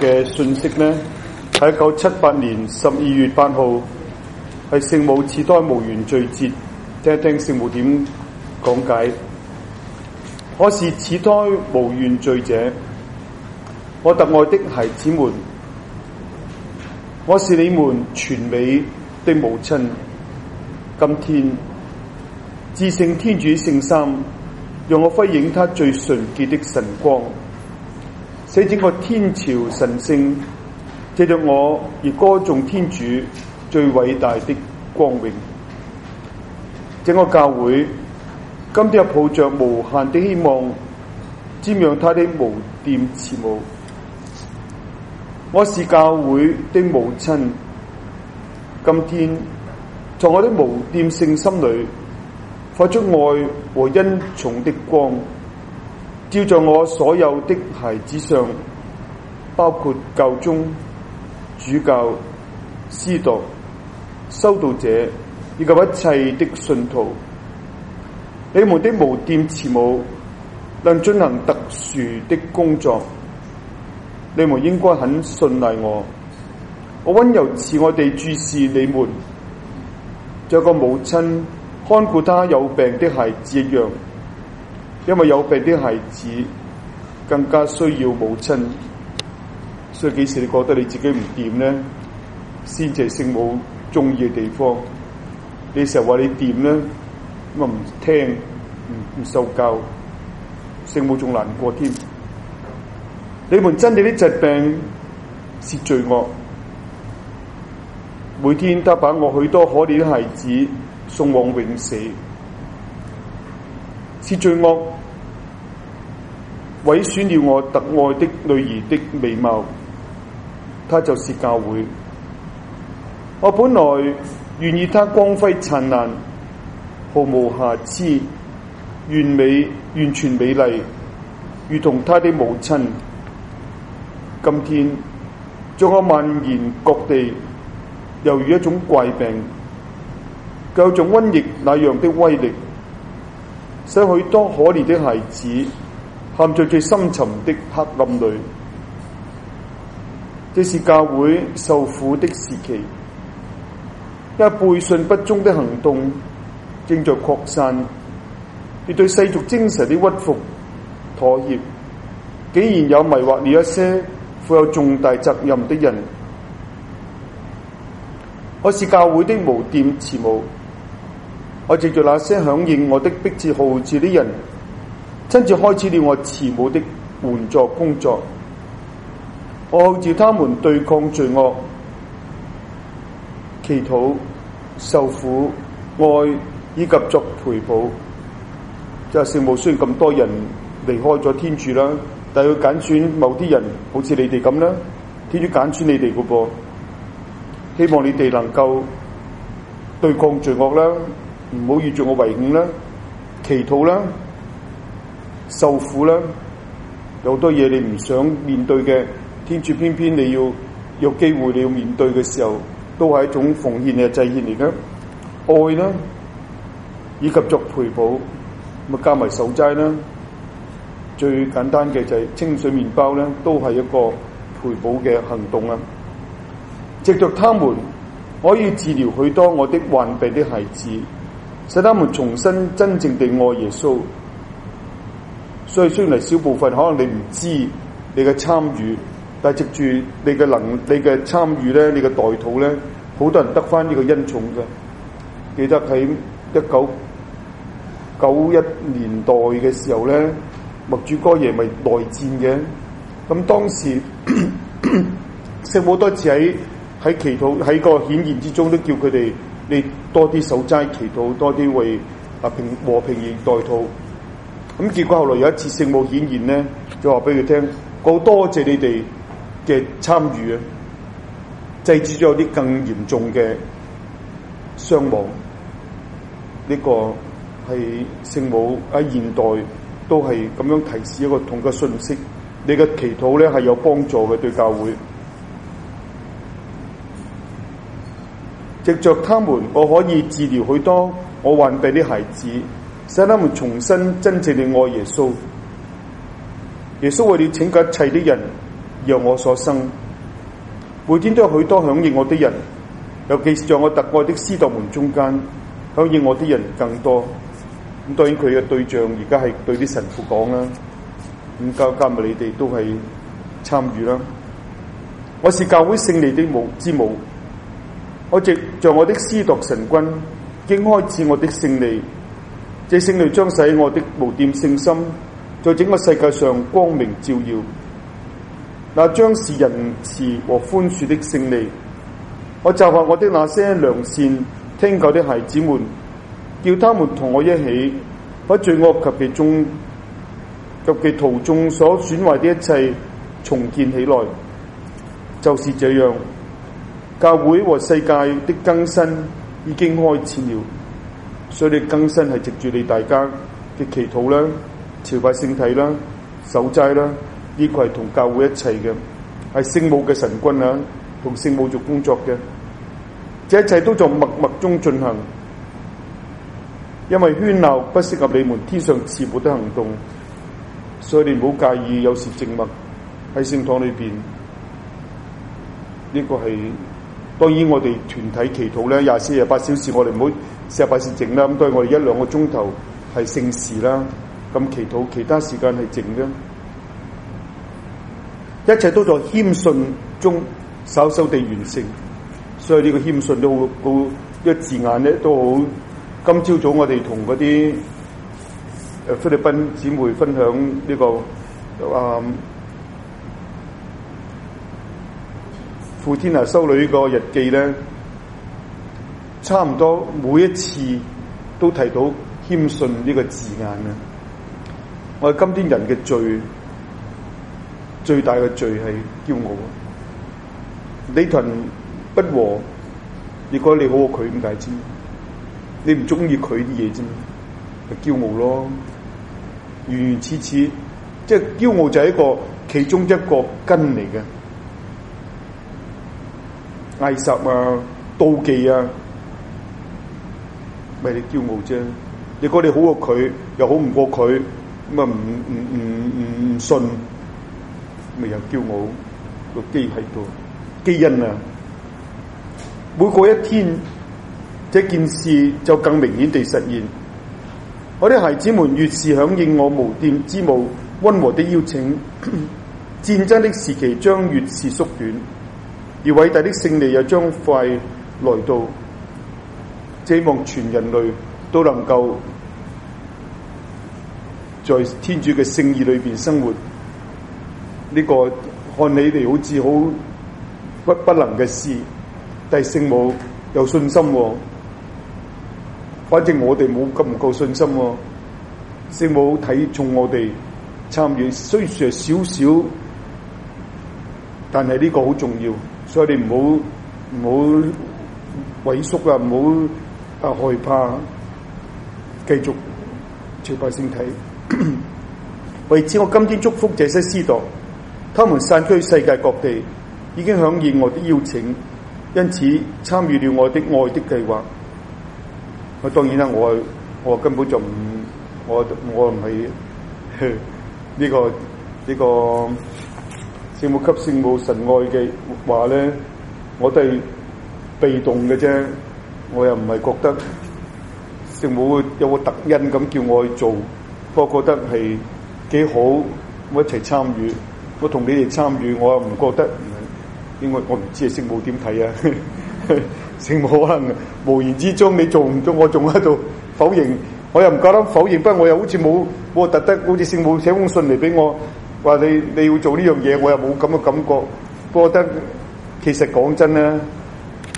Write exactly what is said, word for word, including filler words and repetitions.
嘅信息呢，喺一九七八年十二月八號，係聖母次胎無原罪節，聽一聽聖母點講解。我是次胎無原罪者，我特愛的孩子們，我是你們全美的母親。今天，至聖天主聖三，讓我輝映他最純潔的神光，使整個天朝神聖藉着我而歌頌天主最偉大的光榮。整個教會今天又抱着無限的希望，瞻仰他的無玷慈母。我是教會的母親，今天從我的無玷聖心裏發出愛和恩寵的光，照在我所有的孩子上，包括教宗、主教、司鐸、修道者以及一切的信徒。你們的無玷慈母能進行特殊的工作，你們應該很信賴我。我溫柔慈愛地注視你們，像個母親看顧他有病的孩子一樣，因為有病的孩子更加需要母親。所以幾時你覺得你自己唔掂呢？先至係聖母中意嘅地方。你成日話你掂呢，咁啊唔聽，唔唔受教，聖母仲難過添。你們真理的疾病是罪惡，每天他把我許多可憐的孩子送往永死，是罪惡毀損了我特愛的女兒的美貌，她就是教會。我本來願意她光輝燦爛，毫無瑕疵，完美完全美麗，如同她的母親。今天將我蔓延各地，猶如一種怪病，有種瘟疫那樣的威力，使許多可憐的孩子陷在最深沉的黑暗裏。這是教會受苦的時期，因為背信不忠的行動正在擴散，而對世俗精神的屈服妥協，竟然有迷惑了一些負有重大責任的人。我是教會的無玷慈母，我藉着那些響應我的迫切號召的人，親自開始了我慈母的援助工作。我號召他們對抗罪惡，祈禱、受苦、愛以及作陪補。即係聖母雖然咁多人離開咗天主啦，但係佢揀選某啲人，好似你哋咁啦，天主揀選你哋個噃。希望你哋能夠對抗罪惡啦，唔好與罪惡為伍啦，祈禱啦，受苦啦，有好多嘢你唔想面對嘅，天主偏偏你要有機會你要面對嘅時候，都係一種奉獻嘅祭獻嚟嘅。愛啦，以及作陪補，咁加埋守齋啦，最簡單嘅就係清水麵包咧，都係一個陪補嘅行動啊！藉着他們，我可以治療許多我的患病的孩子，使他們重新真正地愛耶穌。所以雖然係小部分，可能你唔知你嘅參與，但係藉住你嘅能、你嘅參與咧，你嘅代禱咧，好多人得返呢個恩寵嘅。記得喺一九九一年代嘅時候咧，默主哥爺咪內戰嘅，咁當時聖母多次喺喺祈禱喺個顯現之中都叫佢哋你多啲守齋祈禱，多啲為啊平和平而代禱。咁結果後來有一次聖母顯現咧，就話俾佢聽，好多謝你哋嘅參與啊，制止咗有啲更嚴重嘅傷亡。呢、這個係聖母喺現代都係咁樣提示一個同嘅信息，你嘅祈禱咧係有幫助嘅對教會。藉着他們，我可以治療許多我患病的孩子，使他們重新真正地愛耶穌。耶穌為了拯救一切的人， 讓我所生。每天都有許多響應我的人，尤其是在我特愛的司鐸們中間，響應我的人更多。咁當然佢嘅對象而家係對啲神父講啦，咁加加埋你哋都係參與啦。我是教會勝利的母之母，我藉在我的司鐸神君，經開始我的勝利。這勝利將使我的無玷聖心在整個世界上光明照耀。那將是仁慈和寬恕的勝利。我就下我的那些良善聽教的孩子們，叫他們同我一起，把罪惡及其中及其途中所損壞的一切重建起來。就是這樣，教會和世界的更新已經開始了。所以你更新係藉住你大家嘅祈禱啦、朝拜聖體啦、守齋啦，呢個係同教會一齊嘅，係聖母嘅神君啊，同聖母做工作嘅。這一切都在默默中進行，因為喧鬧不適合你們天上慈母的行動，所以你唔好介意有時靜默喺聖堂裏邊。呢、這個係當然我哋團體祈禱咧，廿四廿八小時我哋唔好四十八時靜啦，咁當然我哋一兩個鐘頭係聖時啦，咁祈禱其他時間係靜嘅，一切都在謙遜中稍稍地完成。所以呢個謙遜都好好，呢個字眼咧都好。今朝早我哋同嗰啲誒菲律賓姊妹分享呢、這個啊。傅天娜修女個日記咧，差唔多每一次都提到謙遜呢個字眼啊！我哋今天人嘅罪，最大嘅罪係驕傲。你同人不和，你覺得你好過佢咁解啫？你唔中意佢啲嘢啫，係驕傲咯。如如此此，即係驕傲就係一個其中一個根嚟嘅。嗌殺啊、妒忌啊，咪你驕傲啫！你覺得你好過佢，又好唔過佢，咁啊唔唔唔唔唔信，咪有驕傲個基喺度，基因啊！每過一天，這件事就更明顯地實現。我啲孩子們越是響應我無玷之母溫和的邀請，戰爭的時期將越是縮短。而偉大的勝利又將快來到，希望全人類都能夠在天主嘅聖意裏邊生活。呢、這個看起嚟好似好不不能嘅事，但係聖母有信心喎、哦。反正我哋冇咁唔夠信心喎、哦。聖母睇重我哋參與，雖然係少少，但係呢個好重要。所以你唔好唔好萎縮啊，唔好啊害怕，繼續朝拜聖體。為此，我今天祝福這些司鐸，他們散居世界各地，已經響應我的邀請，因此參與了我的愛的計劃。我當然啦，我我根本就唔我我唔係呢個呢個。這個聖母給聖母神愛嘅話咧，我都係被動嘅啫，我又唔係覺得聖母有個特恩咁叫我去做，不過覺得係幾好，我一齊參與，我同你哋參與，我又唔覺得，應該我唔知係聖母點睇啊？聖母可能無言之中你做唔到，我仲喺度否認，我又唔夠膽否認，不過我又好似冇我特登，好似聖母寫封信嚟俾我。話你你要做呢樣嘢，我又冇咁嘅感覺。我覺得其實講真咧，